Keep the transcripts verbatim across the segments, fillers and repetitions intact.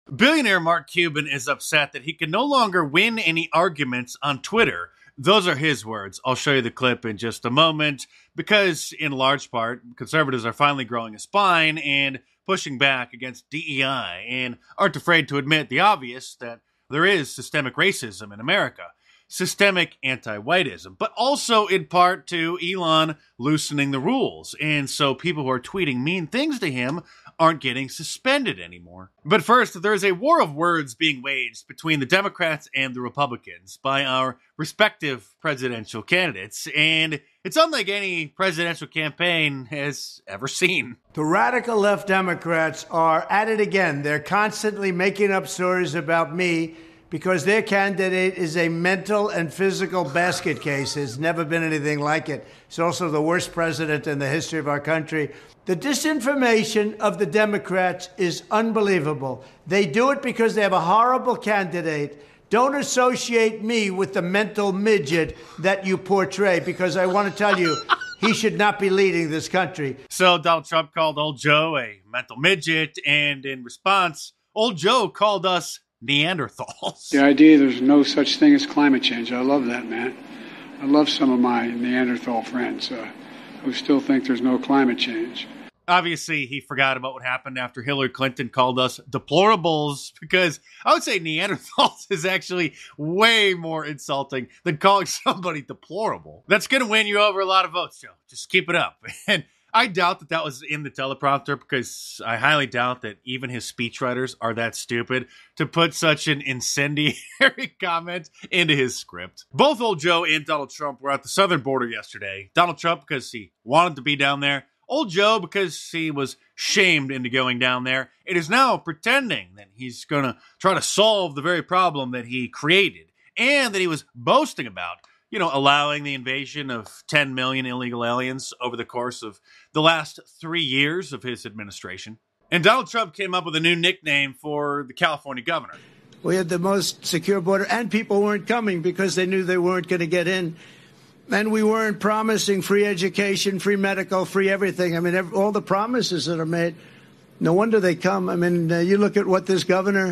Billionaire Mark Cuban is upset that he can no longer win any arguments on Twitter. Those are his words. I'll show you the clip in just a moment because, in large part, conservatives are finally growing a spine and pushing back against D E I and aren't afraid to admit the obvious that there is systemic racism in America. Systemic anti-whiteism, but also in part to Elon loosening the rules. And so people who are tweeting mean things to him aren't getting suspended anymore. But first, there's a war of words being waged between the Democrats and the Republicans by our respective presidential candidates. And it's unlike any presidential campaign has ever seen. The radical left Democrats are at it again. They're constantly making up stories about me because their candidate is a mental and physical basket case. There's never been anything like it. It's also the worst president in the history of our country. The disinformation of the Democrats is unbelievable. They do it because they have a horrible candidate. Don't associate me with the mental midget that you portray, because I want to tell you, he should not be leading this country. So Donald Trump called old Joe a mental midget, and in response, old Joe called us Neanderthals. The idea there's no such thing as climate change. I love that, man. I love some of my Neanderthal friends uh, who still think there's no climate change. Obviously, he forgot about what happened after Hillary Clinton called us deplorables, because I would say Neanderthals is actually way more insulting than calling somebody deplorable. That's going to win you over a lot of votes, Joe. Just keep it up. And I doubt that that was in the teleprompter, because I highly doubt that even his speechwriters are that stupid to put such an incendiary comment into his script. Both old Joe and Donald Trump were at the southern border yesterday. Donald Trump because he wanted to be down there. Old Joe because he was shamed into going down there. It is now pretending that he's going to try to solve the very problem that he created and that he was boasting about. You know, allowing the invasion of ten million illegal aliens over the course of the last three years of his administration. And Donald Trump came up with a new nickname for the California governor. We had the most secure border, and people weren't coming because they knew they weren't going to get in. And we weren't promising free education, free medical, free everything. I mean, every, all the promises that are made, no wonder they come. I mean, uh, you look at what this governor,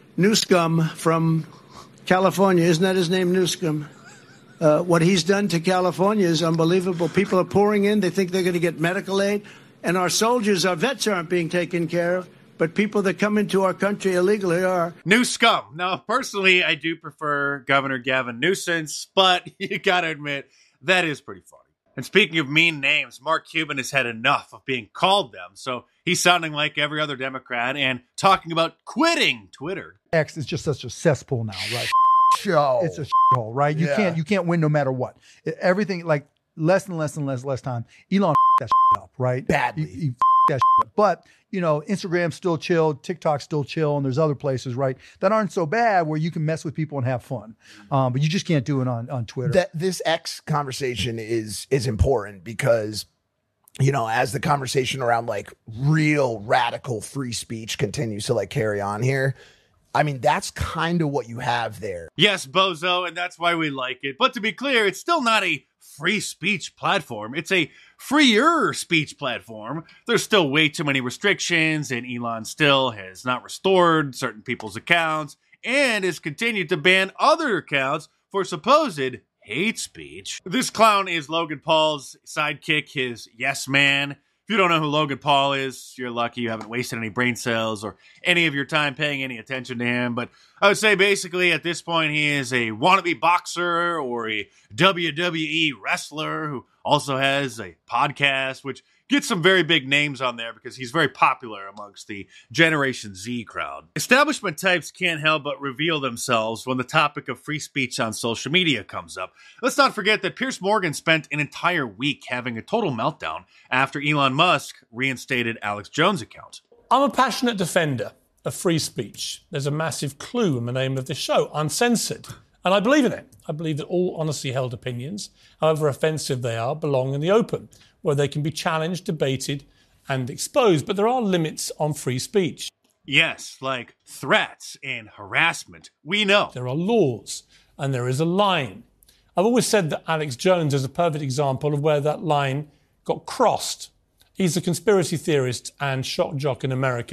Newsom from California, isn't that his name, Newsom? Uh, what he's done to California is unbelievable. People are pouring in. They think they're going to get medical aid. And our soldiers, our vets aren't being taken care of. But people that come into our country illegally are. New scum. Now, personally, I do prefer Governor Gavin Newsom, but you got to admit, that is pretty funny. And speaking of mean names, Mark Cuban has had enough of being called them. So he's sounding like every other Democrat and talking about quitting Twitter. X is just such a cesspool now, right? Show. It's a hole, right? You Yeah. can't you can't win no matter what. Everything, like, less and less and less less time. Elon that up, right? Badly. He, he that up. But, you know, Instagram's still chill, TikTok's still chill, and there's other places, right, that aren't so bad where you can mess with people and have fun. Um, but you just can't do it on, on Twitter. That this X conversation is is important because, you know, as the conversation around like real radical free speech continues to like carry on here, I mean, that's kind of what you have there. Yes, bozo, and that's why we like it. But to be clear, it's still not a free speech platform. It's a freer speech platform. There's still way too many restrictions, and Elon still has not restored certain people's accounts and has continued to ban other accounts for supposed hate speech. This clown is Logan Paul's sidekick, his yes man. If you don't know who Logan Paul is, you're lucky you haven't wasted any brain cells or any of your time paying any attention to him. But I would say basically at this point he is a wannabe boxer or a W W E wrestler who also has a podcast, which gets some very big names on there because he's very popular amongst the Generation Z crowd. Establishment types can't help but reveal themselves when the topic of free speech on social media comes up. Let's not forget that Piers Morgan spent an entire week having a total meltdown after Elon Musk reinstated Alex Jones' account. I'm a passionate defender of free speech. There's a massive clue in the name of this show, uncensored. And I believe in it. I believe that all honestly held opinions, however offensive they are, belong in the open, where they can be challenged, debated, and exposed. But there are limits on free speech. Yes, like threats and harassment. We know. There are laws, and there is a line. I've always said that Alex Jones is a perfect example of where that line got crossed. He's a conspiracy theorist and shock jock in America.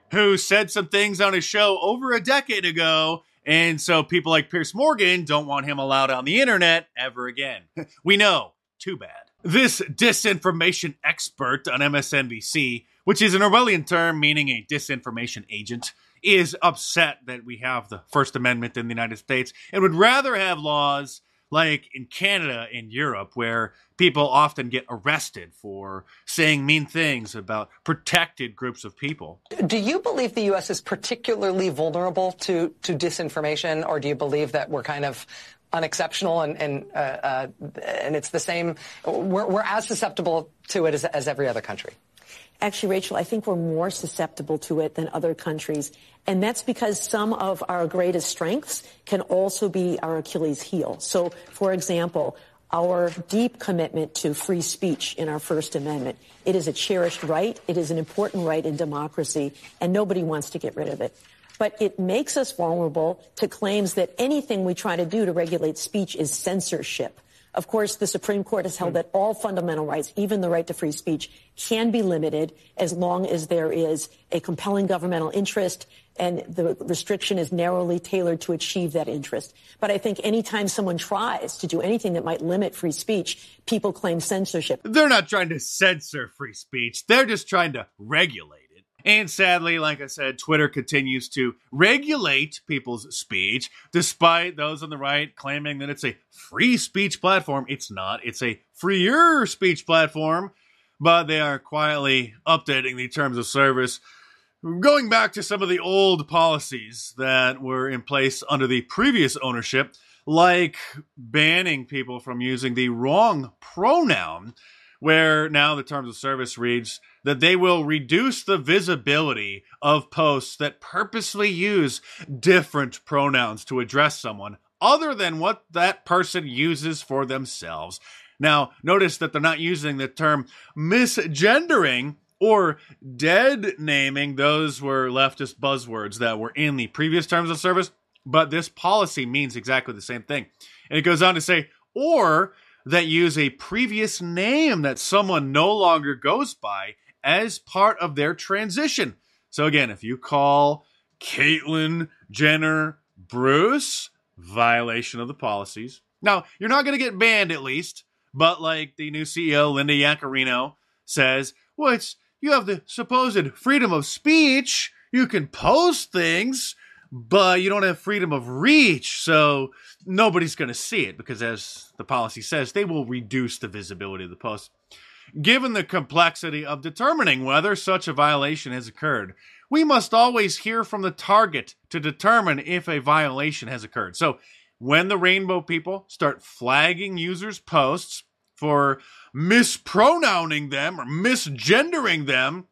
who said some things on his show over a decade ago. And so people like Piers Morgan don't want him allowed on the internet ever again. We know. Too bad. This disinformation expert on M S N B C, which is an Orwellian term meaning a disinformation agent, is upset that we have the First Amendment in the United States and would rather have laws like in Canada and Europe, where people often get arrested for saying mean things about protected groups of people. Do you believe the U S is particularly vulnerable to, to disinformation, or do you believe that we're kind of unexceptional and and uh, uh, and it's the same? We're, we're as susceptible to it as, as every other country. Actually, Rachel, I think we're more susceptible to it than other countries. And that's because some of our greatest strengths can also be our Achilles heel. So, for example, our deep commitment to free speech in our First Amendment. It is a cherished right. It is an important right in democracy, and nobody wants to get rid of it. But it makes us vulnerable to claims that anything we try to do to regulate speech is censorship. Of course, the Supreme Court has held that all fundamental rights, even the right to free speech, can be limited as long as there is a compelling governmental interest and the restriction is narrowly tailored to achieve that interest. But I think anytime someone tries to do anything that might limit free speech, people claim censorship. They're not trying to censor free speech. They're just trying to regulate it. And sadly, like I said, Twitter continues to regulate people's speech, despite those on the right claiming that it's a free speech platform. It's not. It's a freer speech platform, but they are quietly updating the terms of service, going back to some of the old policies that were in place under the previous ownership, like banning people from using the wrong pronoun, where now the terms of service reads that they will reduce the visibility of posts that purposely use different pronouns to address someone other than what that person uses for themselves. Now, notice that they're not using the term misgendering or dead naming. Those were leftist buzzwords that were in the previous terms of service, but this policy means exactly the same thing. And it goes on to say, or that use a previous name that someone no longer goes by as part of their transition. So again, if you call Caitlyn Jenner Bruce, violation of the policies. Now, you're not going to get banned at least, but like the new C E O, Linda Yaccarino, says, well, it's, you have the supposed freedom of speech. You can post things, but you don't have freedom of reach, so nobody's going to see it because, as the policy says, they will reduce the visibility of the post. Given the complexity of determining whether such a violation has occurred, we must always hear from the target to determine if a violation has occurred. So when the Rainbow people start flagging users' posts for mispronouncing them or misgendering them,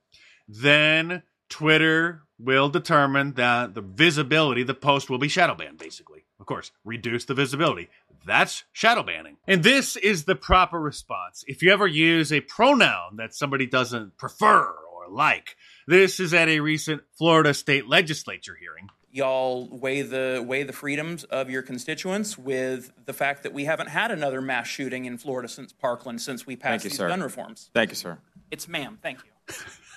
then Twitter will determine that the visibility, the post will be shadow banned, basically. Of course, reduce the visibility. That's shadow banning. And this is the proper response. If you ever use a pronoun that somebody doesn't prefer or like, this is at a recent Florida state legislature hearing. Y'all weigh the weigh the freedoms of your constituents with the fact that we haven't had another mass shooting in Florida since Parkland, since we passed you, these sir. gun reforms. Thank you, sir. It's ma'am. Thank you.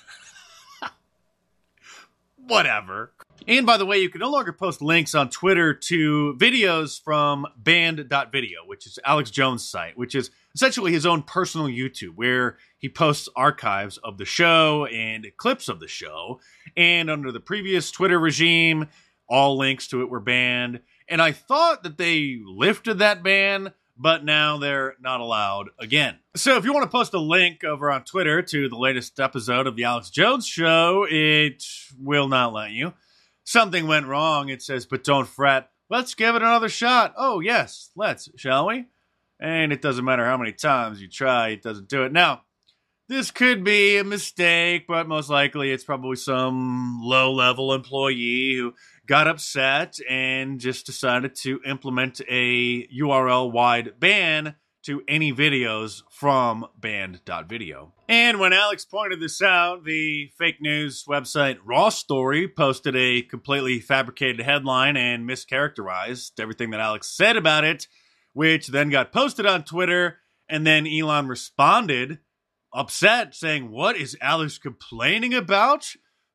Whatever. And by the way, you can no longer post links on Twitter to videos from banned dot video, which is Alex Jones' site, which is essentially his own personal YouTube, where he posts archives of the show and clips of the show. And under the previous Twitter regime, all links to it were banned. And I thought that they lifted that ban, but now they're not allowed again. So if you want to post a link over on Twitter to the latest episode of the Alex Jones Show, it will not let you. Something went wrong, it says, but don't fret. Let's give it another shot. Oh, yes, let's, shall we? And it doesn't matter how many times you try, it doesn't do it. Now, this could be a mistake, but most likely it's probably some low-level employee who got upset and just decided to implement a U R L-wide ban to any videos from banned dot video. And when Alex pointed this out, the fake news website Raw Story posted a completely fabricated headline and mischaracterized everything that Alex said about it, which then got posted on Twitter, and then Elon responded, upset, saying, what is Alex complaining about?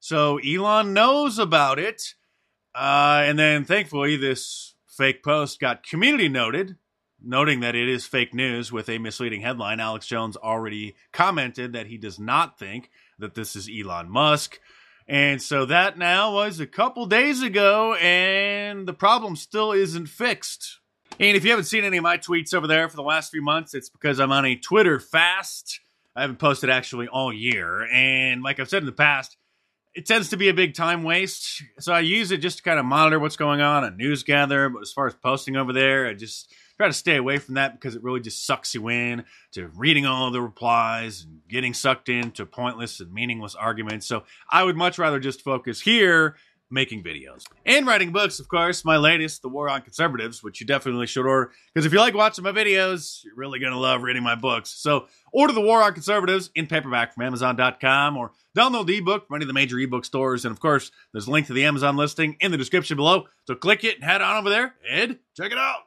So Elon knows about it. Uh, and then thankfully this fake post got community noted, noting that it is fake news with a misleading headline. Alex Jones already commented that he does not think that this is Elon Musk. And so that now was a couple days ago, and the problem still isn't fixed. And if you haven't seen any of my tweets over there for the last few months, it's because I'm on a Twitter fast. I haven't posted actually all year. And like I've said in the past, it tends to be a big time waste. So I use it just to kind of monitor what's going on and news gather. But as far as posting over there, I just try to stay away from that because it really just sucks you in to reading all of the replies and getting sucked into pointless and meaningless arguments. So I would much rather just focus here making videos. And writing books, of course. My latest, The War on Conservatives, which you definitely should order. Because if you like watching my videos, you're really going to love reading my books. So order The War on Conservatives in paperback from Amazon dot com or download the ebook from any of the major ebook stores. And of course, there's a link to the Amazon listing in the description below. So click it and head on over there and check it out.